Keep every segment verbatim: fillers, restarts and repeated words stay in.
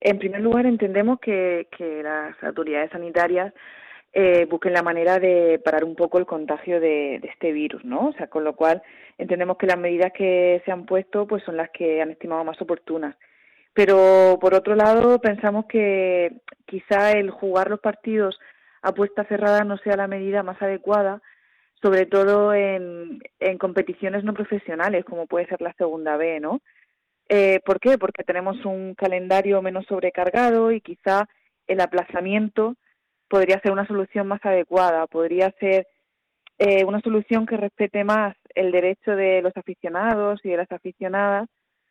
En primer lugar, entendemos que, que las autoridades sanitarias eh, busquen la manera de parar un poco el contagio de, de este virus, ¿no? O sea, con lo cual entendemos que las medidas que se han puesto pues son las que han estimado más oportunas. Pero, por otro lado, pensamos que quizá el jugar los partidos a puerta cerrada no sea la medida más adecuada, sobre todo en, en competiciones no profesionales, como puede ser la Segunda B, ¿no? Eh, ¿Por qué? Porque tenemos un calendario menos sobrecargado y quizá el aplazamiento podría ser una solución más adecuada, podría ser eh, una solución que respete más el derecho de los aficionados y de las aficionadas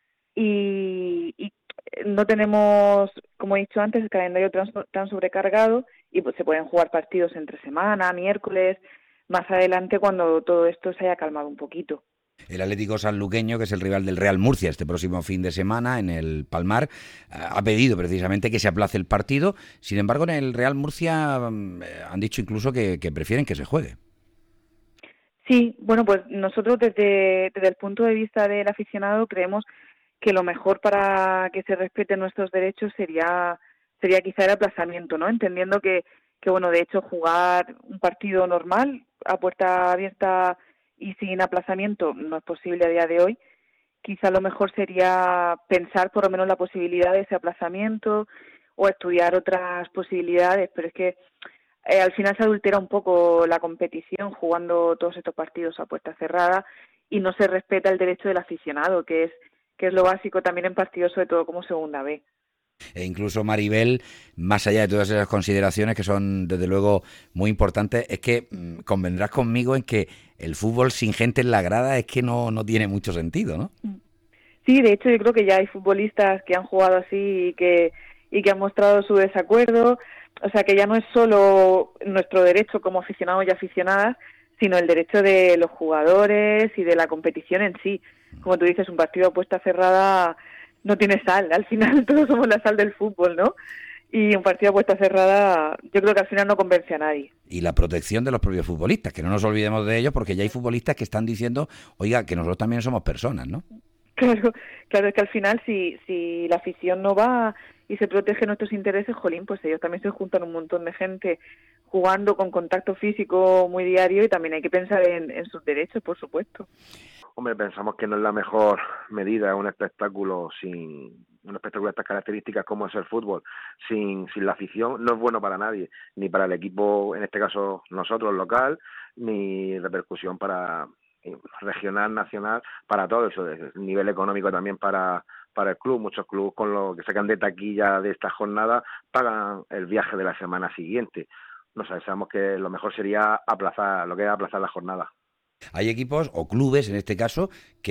y, y no tenemos, como he dicho antes, el calendario tan, tan sobrecargado y pues se pueden jugar partidos entre semana, miércoles, más adelante cuando todo esto se haya calmado un poquito. El Atlético Sanluqueño, que es el rival del Real Murcia este próximo fin de semana en el Palmar, ha pedido precisamente que se aplace el partido. Sin embargo, en el Real Murcia mm, han dicho incluso que, que prefieren que se juegue. Sí, bueno, pues nosotros desde, desde el punto de vista del aficionado creemos que lo mejor para que se respeten nuestros derechos sería sería quizá el aplazamiento, ¿no? Entendiendo que, que bueno, de hecho jugar un partido normal a puerta abierta y sin aplazamiento no es posible a día de hoy. Quizá lo mejor sería pensar por lo menos la posibilidad de ese aplazamiento o estudiar otras posibilidades, pero es que eh, al final se adultera un poco la competición jugando todos estos partidos a puerta cerrada y no se respeta el derecho del aficionado, que es que es lo básico también en partidos, sobre todo como Segunda B. E incluso Maribel, más allá de todas esas consideraciones que son desde luego muy importantes, es que mmm, convendrás conmigo en que el fútbol sin gente en la grada es que no, no tiene mucho sentido, ¿no? Sí, de hecho yo creo que ya hay futbolistas que han jugado así y que, y que han mostrado su desacuerdo, o sea que ya no es solo nuestro derecho como aficionados y aficionadas, sino el derecho de los jugadores y de la competición en sí. Como tú dices, un partido a puerta cerrada no tiene sal, al final todos somos la sal del fútbol, ¿no? Y un partido a puerta cerrada yo creo que al final no convence a nadie. Y la protección de los propios futbolistas, que no nos olvidemos de ellos, porque ya hay futbolistas que están diciendo, oiga, que nosotros también somos personas, ¿no? Claro, claro, es que al final si, si la afición no va y se protege nuestros intereses, jolín, pues ellos también se juntan un montón de gente jugando con contacto físico muy diario y también hay que pensar en, en sus derechos, por supuesto. Hombre, pensamos que no es la mejor medida un espectáculo sin un espectáculo de estas características como es el fútbol, sin, sin la afición, no es bueno para nadie, ni para el equipo, en este caso nosotros, local, ni repercusión para regional, nacional, para todo eso, el nivel económico también para para el club. Muchos clubes con lo que sacan de taquilla de esta jornada pagan el viaje de la semana siguiente. No sé, sabemos que lo mejor sería aplazar, lo que es aplazar la jornada. Hay equipos o clubes, en este caso,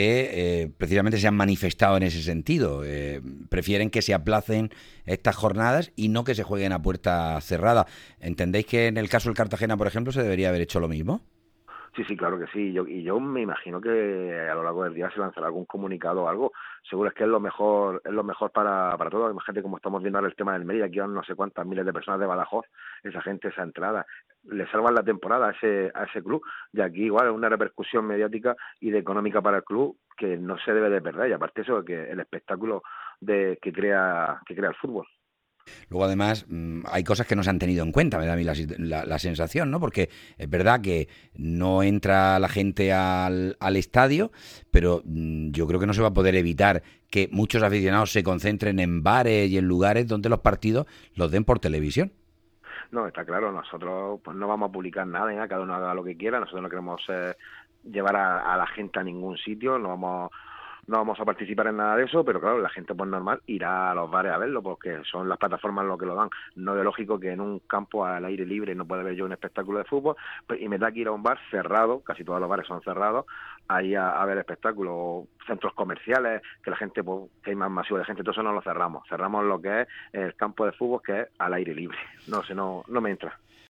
que eh, precisamente se han manifestado en ese sentido. Eh, prefieren que se aplacen estas jornadas y no que se jueguen a puerta cerrada. ¿Entendéis que en el caso del Cartagena, por ejemplo, se debería haber hecho lo mismo? Sí, sí, claro que sí. Yo, y yo me imagino que a lo largo del día se lanzará algún comunicado o algo. Seguro es que es lo mejor, es lo mejor para, para todos. Imagínate como estamos viendo ahora el tema del Mérida, aquí van no sé cuántas miles de personas de Badajoz, esa gente, esa entrada. Le salvan la temporada a ese, a ese club. Y aquí igual es una repercusión mediática y de económica para el club que no se debe de perder. Y aparte eso, que el espectáculo de que crea, que crea el fútbol. Luego, además, hay cosas que no se han tenido en cuenta, me da a mí la, la, la sensación, ¿no? Porque es verdad que no entra la gente al, al estadio, pero yo creo que no se va a poder evitar que muchos aficionados se concentren en bares y en lugares donde los partidos los den por televisión. No, está claro, nosotros pues no vamos a publicar nada, ¿eh? Cada uno haga lo que quiera, nosotros no queremos eh, llevar a, a la gente a ningún sitio, no vamos no vamos a participar en nada de eso, pero claro, la gente pues normal irá a los bares a verlo porque son las plataformas lo que lo dan. No es lógico que en un campo al aire libre no pueda ver yo un espectáculo de fútbol pues, y me da que ir a un bar cerrado, casi todos los bares son cerrados, ahí a, a ver espectáculos, centros comerciales, que la gente, pues, que hay más masivo de gente, todo eso no lo cerramos. Cerramos lo que es el campo de fútbol, que es al aire libre. No sé, no, no me entra.